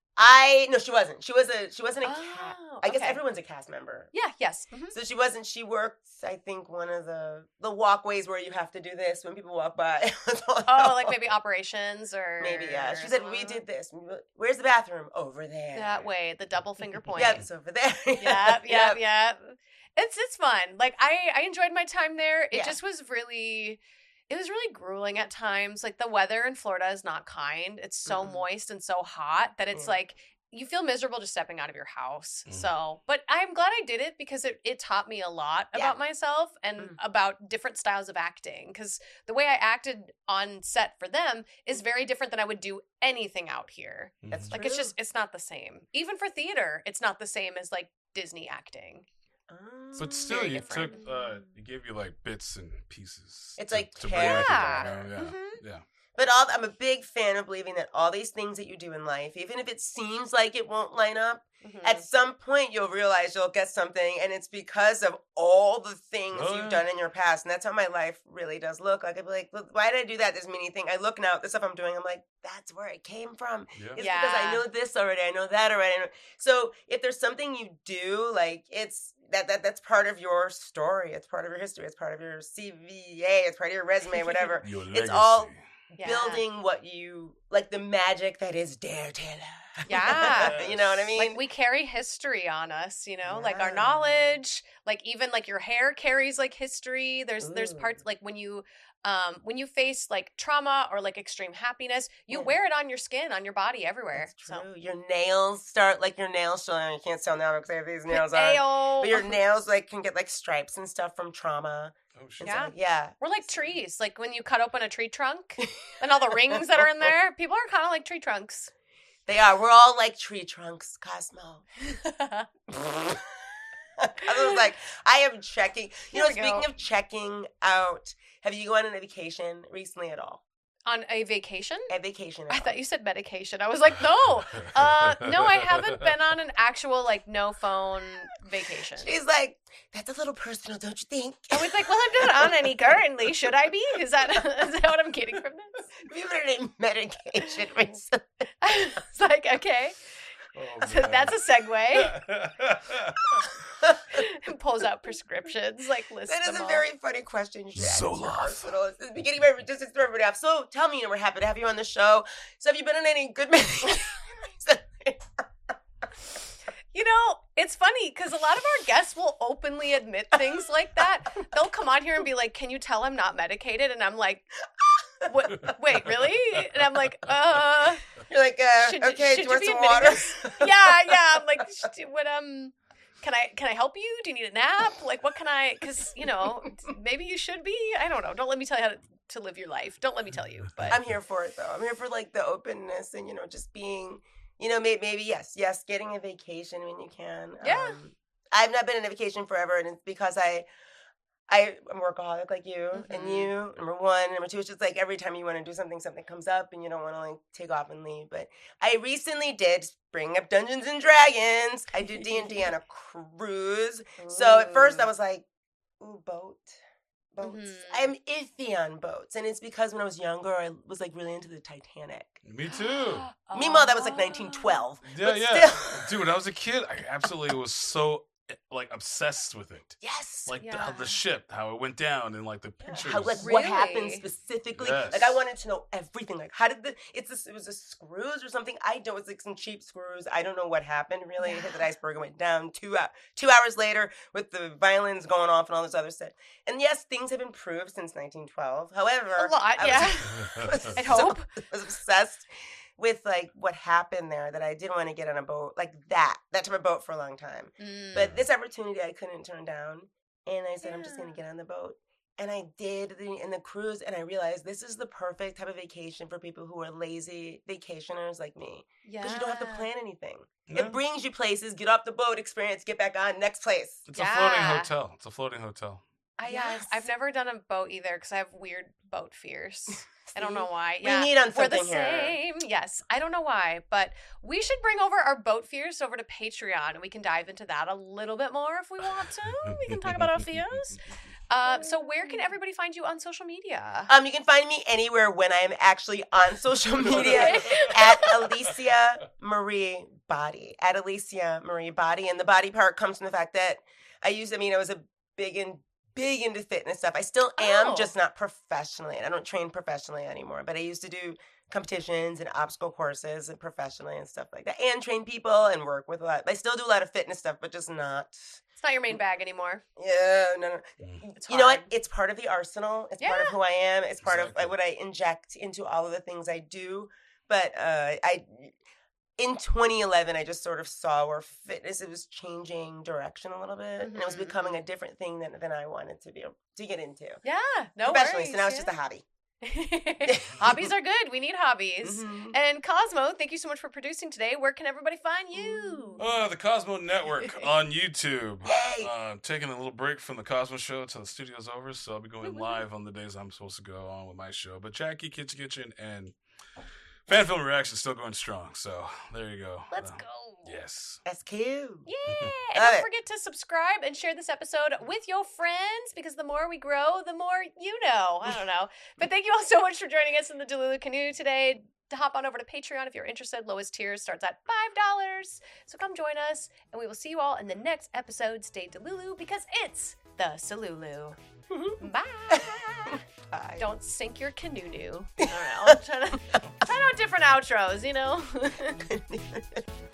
I no, she wasn't. She was a she wasn't a Oh, cast. I guess okay. everyone's a cast member. Yeah. Yes. Mhm. So she wasn't. She worked. I think one of the the walkways where you have to do this when people walk by. Oh, like maybe operations or maybe yeah. She said we did this. Where's the bathroom? Over there. That way, the double finger point. Yep, it's over there. Yep, yep, yep. It's it's fun. Like I I enjoyed my time there. It Yeah. just was really. It was really grueling at times. Like the weather in Florida is not kind. It's so Mm-mm. moist and so hot that it's Yeah. like you feel miserable just stepping out of your house. Mm. So, but I'm glad I did it because it, it taught me a lot Yeah. about myself and Mm. about different styles of acting. Because the way I acted on set for them is very different than I would do anything out here. That's Like true. it's just it's not the same. Even for theater, it's not the same as like Disney acting. But still, Very you different. took, uh, you gave you like bits and pieces. It's to, like to bring with you, character. you know? Yeah, Mhm. yeah. But all, I'm a big fan of believing that all these things that you do in life, even if it seems like it won't line up, Mhm. at some point you'll realize you'll get something, and it's because of all the things Oh, you've yeah. done in your past. And that's how my life really does look. Like I'd be like, look, why did I do that? This many thing. I look now at the stuff I'm doing. I'm like, that's where it came from. Yeah. It's Yeah. because I know this already. I know that already. I know. So if there's something you do, like it's that that that's part of your story. It's part of your history. It's part of your C V A. It's part of your resume. Whatever. Your It's legacy. all Yeah. building what you like, the magic that is Dare Taylor. Yeah. You know what I mean? Like we carry history on us, you know, like our Yeah. knowledge, like even like your hair carries like history. There's there's Ooh. parts like when you um when you face like trauma or like extreme happiness, you Yeah. wear it on your skin, on your body, everywhere. That's true. Your nails start like your nails showing. You can't tell now because I have these nails on. Ayo. But your nails like can get like stripes and stuff from trauma. Oh, shit. And Yeah. so, yeah. We're like trees. Like when you cut open a tree trunk and all the rings that are in there, people are kind of like tree trunks. They are. We're all like tree trunks, Cosmo. I was like, I am checking. You Here know, we speaking go. of checking out, have you gone on a vacation recently at all? On a vacation? A vacation at I all? thought you said medication. I was like, no. Uh, no, I haven't been on an actual like no phone vacation. She's like, that's a little personal, don't you think? I was like, well, I'm not on any currently. Should I be? Is that is that what I'm getting from this? Have you been on a medication recently? I was like, okay. Oh, So man. that's a segue. Pulls out prescriptions, like lists That is them a all. very funny question. You should ask your Zoloft. hospital. It's the beginning of just to throw everybody off. So tell me, you know, we're happy to have you on the show. So have you been on any good medication recently? You know, it's funny because a lot of our guests will openly admit things like that. They'll come on here and be like, "Can you tell I'm not medicated?" And I'm like, "What? Wait, really?" And I'm like, "Uh, You're like, uh, Should you- okay, should do you want you be some water? admitting yeah, yeah." I'm like, "Sh- "What? Um, can I can I help you? Do you need a nap? Like, what can I? Because you know, maybe you should be. I don't know. Don't let me tell you how to, to live your life. Don't let me tell you. But I'm here for it, though. I'm here for, like, the openness and, you know, just being, you know, maybe, maybe yes, yes, getting a vacation when you can. Yeah. Um, I've not been on a vacation forever, and it's because I... I, I'm a workaholic like you Mm-hmm. and you. Number one. Number two, it's just like every time you want to do something, something comes up and you don't want to like take off and leave. But I recently did bring up Dungeons and Dragons. I did D and D on a cruise. So at first I was like, ooh, boat. Boats. Mm-hmm. I'm iffy on boats. And it's because when I was younger, I was like really into the Titanic. Me too. Oh. Meanwhile, that was like nineteen twelve. Yeah, but yeah. Still... Dude, when I was a kid, I absolutely was so like obsessed with it. Yes. Like Yeah. the, the ship, how it went down, and like the pictures. How, like Really? what happened specifically? Yes. Like I wanted to know everything. Like how did the it's this it was a screws or something? I don't. It's like some cheap screws. I don't know what happened. Really, it hit the iceberg and went down. Two uh, two hours later, with the violins going off and all this other stuff. And yes, things have improved since nineteen twelve. However, A lot, I yeah. was, I so- hope. I was obsessed with like what happened there that I didn't want to get on a boat like that that type of boat for a long time. Mm. But this opportunity I couldn't turn down, and I said I'm just Yeah. gonna get on the boat, and I did the, in the cruise, and I realized this is the perfect type of vacation for people who are lazy vacationers like me yeah. because you don't have to plan anything. No. It brings you places. Get off the boat, experience, get back on, next place. It's a floating Yeah. hotel. It's a floating hotel. I, yeah, Yes. I've never done a boat either because I have weird boat fears. I don't know why. We Yeah, need on we're the something here. same. Yes, I don't know why, but we should bring over our boat fears over to Patreon, and we can dive into that a little bit more if we want to. We can talk about our fears. Uh, so, where can everybody find you on social media? Um, you can find me anywhere when I am actually on social media at Alicia Marie Body. At Alicia Marie Body. And the body part comes from the fact that I used, I mean, I was a big and big into fitness stuff. I still am, Oh. just not professionally. And I don't train professionally anymore. But I used to do competitions and obstacle courses and professionally and stuff like that. And train people and work with a lot. I still do a lot of fitness stuff, but just not. It's not your main bag anymore. Yeah, no, no. It's You know what? hard. It's part of the arsenal. It's part of Yeah. who I am. It's part Exactly. of what I inject into all of the things I do. But uh, I, in twenty eleven, I just sort of saw where fitness it was changing direction a little bit, and it was Mhm. becoming a different thing than than I wanted to be to get into Yeah, no professionally. worries. So now it's yeah. just a hobby. Hobbies are good. We need hobbies. Mhm. And Cosmo, thank you so much for producing today. Where can everybody find you? Uh, the Cosmo Network on YouTube. Yay! Uh, taking a little break from the Cosmo Show till the studio's over, so I'll be going Woo-woo. live on the days I'm supposed to go on with my show. But Jackie, Kitchen Kitchen, and Fan Film Reaction still going strong. So there you go. Let's Uh, go. Yes. That's cute. Yeah. And Love don't it. forget to subscribe and share this episode with your friends because the more we grow, the more you know. I don't know. But thank you all so much for joining us in the Delulu Canoe today. To hop on over to Patreon if you're interested. Lowest tier starts at five dollars. So come join us, and we will see you all in the next episode. Stay Delulu because it's the Salulu. Bye. Bye. Don't sink your canoe. I don't know. I'm trying to, trying out different outros, you know?